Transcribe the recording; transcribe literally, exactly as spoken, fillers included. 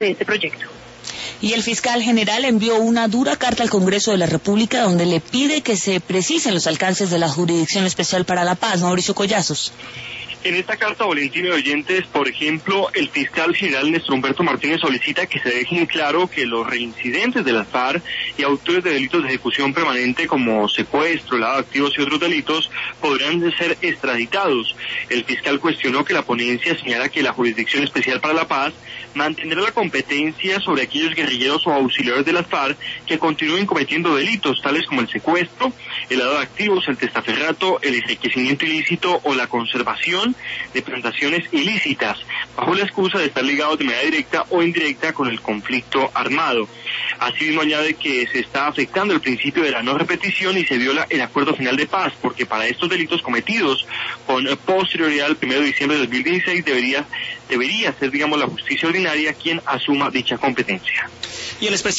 de este proyecto. Y el fiscal general envió una dura carta al Congreso de la República donde le pide que se precisen los alcances de la Jurisdicción Especial para la Paz. Mauricio Collazos. En esta carta, boletín de oyentes, por ejemplo, el fiscal general Néstor Humberto Martínez solicita que se deje en claro que los reincidentes de las FARC y autores de delitos de ejecución permanente como secuestro, lavado de activos y otros delitos podrán ser extraditados. El fiscal cuestionó que la ponencia señala que la Jurisdicción Especial para la Paz mantendrá la competencia sobre aquellos guerrilleros o auxiliares de las FARC que continúen cometiendo delitos tales como el secuestro, el lavado de activos, el testaferrato, el enriquecimiento ilícito o la conservación de plantaciones ilícitas, bajo la excusa de estar ligados de manera directa o indirecta con el conflicto armado. Asimismo añade que se está afectando el principio de la no repetición y se viola el acuerdo final de paz, porque para estos delitos cometidos con posterioridad al primero de diciembre de dos mil dieciséis debería, debería ser, digamos, la justicia ordinaria quien asuma dicha competencia. Y el